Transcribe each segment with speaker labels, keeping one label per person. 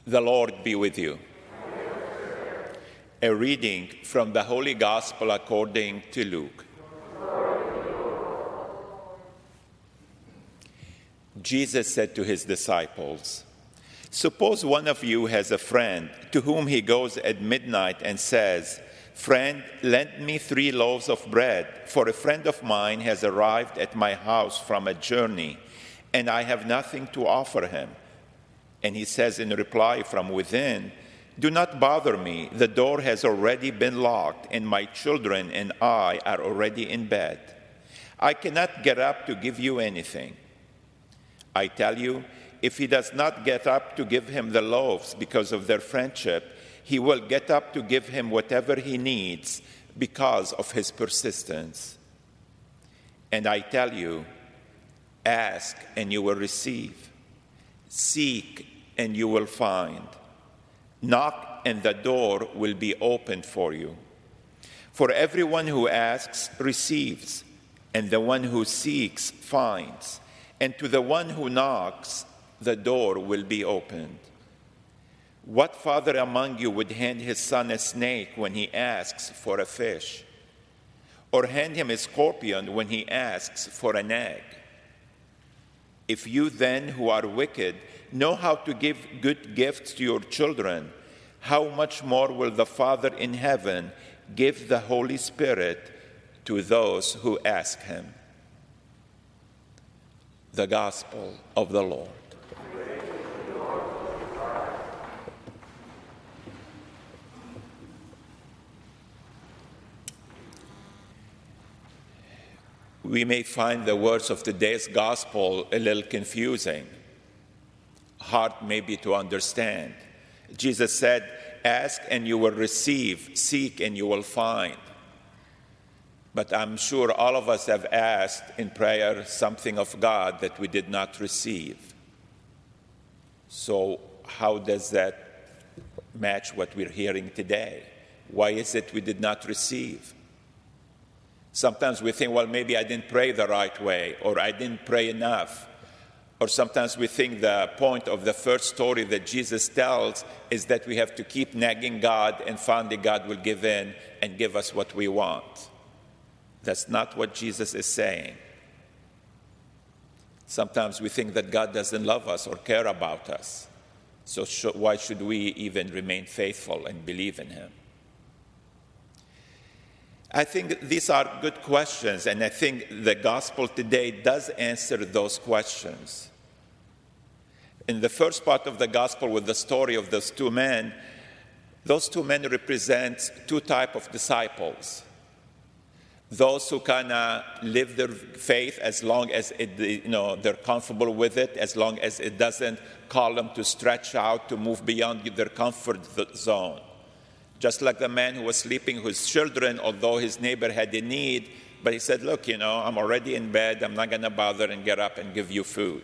Speaker 1: The Lord be with you. A reading from the Holy Gospel according to Luke. Jesus said to his disciples, "Suppose one of you has a friend to whom he goes at midnight and says, 'Friend, lend me 3 loaves of bread, for a friend of mine has arrived at my house from a journey, and I have nothing to offer him.' And he says in reply from within, 'Do not bother me. The door has already been locked, and my children and I are already in bed. I cannot get up to give you anything.' I tell you, if he does not get up to give him the loaves because of their friendship, he will get up to give him whatever he needs because of his persistence. And I tell you, ask and you will receive. Seek and you will find. Knock and the door will be opened for you. For everyone who asks receives, and the one who seeks finds, and to the one who knocks the door will be opened. What father among you would hand his son a snake when he asks for a fish? Or hand him a scorpion when he asks for an egg? If you then, who are wicked, know how to give good gifts to your children, how much more will the Father in heaven give the Holy Spirit to those who ask him?" The Gospel of the Lord. We may find the words of today's gospel a little confusing, hard maybe to understand. Jesus said, "Ask and you will receive, seek and you will find." But I'm sure all of us have asked in prayer something of God that we did not receive. So how does that match what we're hearing today? Why is it we did not receive? Sometimes we think, well, maybe I didn't pray the right way, or I didn't pray enough. Or sometimes we think the point of the first story that Jesus tells is that we have to keep nagging God, and finally God will give in and give us what we want. That's not what Jesus is saying. Sometimes we think that God doesn't love us or care about us. So why should we even remain faithful and believe in him? I think these are good questions, and I think the gospel today does answer those questions. In the first part of the gospel with the story of those two men represent 2 types of disciples. Those who kind of live their faith as long as they're comfortable with it, as long as it doesn't call them to stretch out, to move beyond their comfort zone. Just like the man who was sleeping with his children, although his neighbor had a need, but he said, "Look, I'm already in bed. I'm not going to bother and get up and give you food."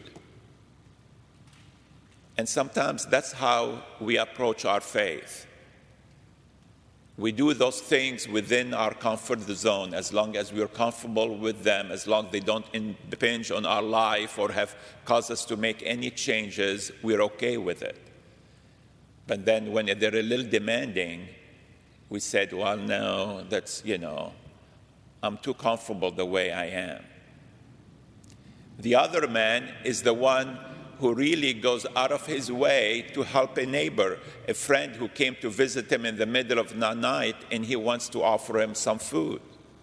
Speaker 1: And sometimes that's how we approach our faith. We do those things within our comfort zone as long as we're comfortable with them, as long as they don't impinge on our life or have caused us to make any changes, we're okay with it. But then when they're a little demanding, we said, "Well, no, that's, I'm too comfortable the way I am." The other man is the one who really goes out of his way to help a neighbor, a friend who came to visit him in the middle of the night, and he wants to offer him some food.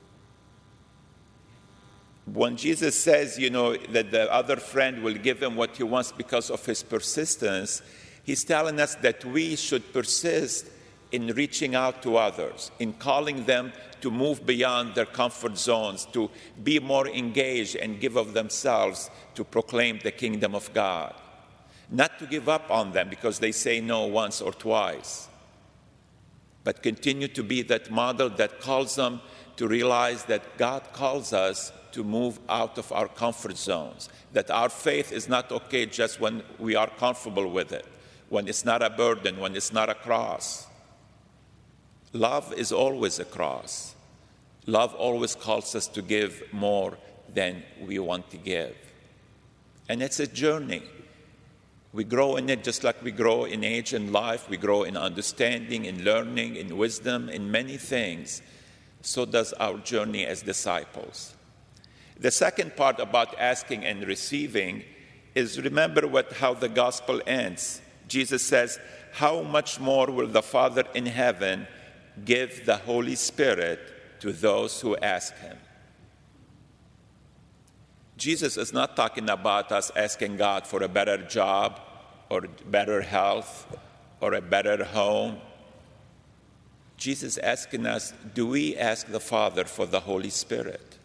Speaker 1: When Jesus says, that the other friend will give him what he wants because of his persistence, he's telling us that we should persist in reaching out to others, in calling them to move beyond their comfort zones, to be more engaged and give of themselves to proclaim the kingdom of God. Not to give up on them because they say no once or twice, but continue to be that model that calls them to realize that God calls us to move out of our comfort zones, that our faith is not okay just when we are comfortable with it, when it's not a burden, when it's not a cross. Love is always a cross. Love always calls us to give more than we want to give. And it's a journey. We grow in it just like we grow in age and life. We grow in understanding, in learning, in wisdom, in many things. So does our journey as disciples. The second part about asking and receiving is remember how the gospel ends. Jesus says, how much more will the Father in heaven give the Holy Spirit to those who ask him? Jesus is not talking about us asking God for a better job or better health or a better home. Jesus is asking us, do we ask the Father for the Holy Spirit?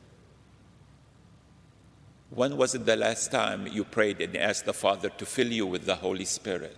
Speaker 1: When was it the last time you prayed and asked the Father to fill you with the Holy Spirit?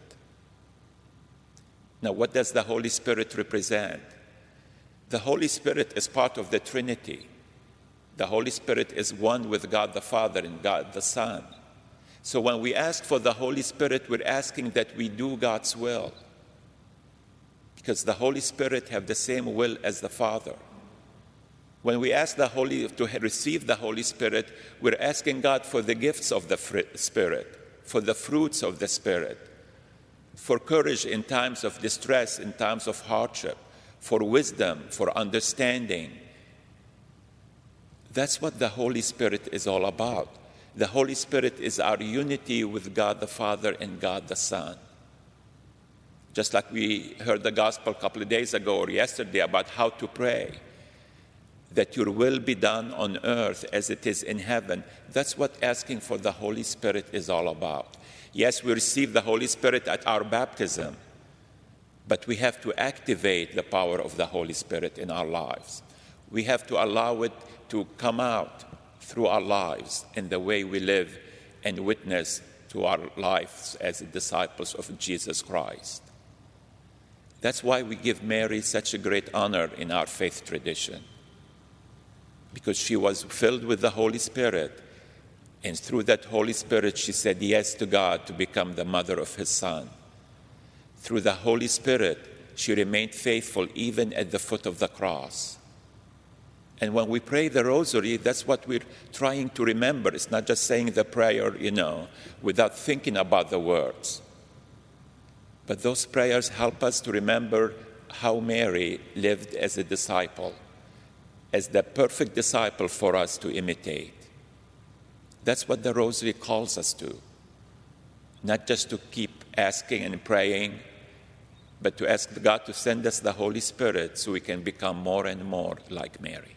Speaker 1: Now, what does the Holy Spirit represent? The Holy Spirit is part of the Trinity. The Holy Spirit is one with God the Father and God the Son. So when we ask for the Holy Spirit, we're asking that we do God's will. Because the Holy Spirit have the same will as the Father. When we ask to receive the Holy Spirit, we're asking God for the gifts of the Spirit, for the fruits of the Spirit, for courage in times of distress, in times of hardship, for wisdom, for understanding. That's what the Holy Spirit is all about. The Holy Spirit is our unity with God the Father and God the Son. Just like we heard the gospel a couple of days ago or yesterday about how to pray, that your will be done on earth as it is in heaven. That's what asking for the Holy Spirit is all about. Yes, we receive the Holy Spirit at our baptism, but we have to activate the power of the Holy Spirit in our lives. We have to allow it to come out through our lives in the way we live and witness to our lives as disciples of Jesus Christ. That's why we give Mary such a great honor in our faith tradition, because she was filled with the Holy Spirit, and through that Holy Spirit she said yes to God to become the mother of his Son. Through the Holy Spirit, she remained faithful even at the foot of the cross. And when we pray the rosary, that's what we're trying to remember. It's not just saying the prayer, without thinking about the words. But those prayers help us to remember how Mary lived as a disciple, as the perfect disciple for us to imitate. That's what the rosary calls us to. Not just to keep asking and praying, but to ask God to send us the Holy Spirit so we can become more and more like Mary.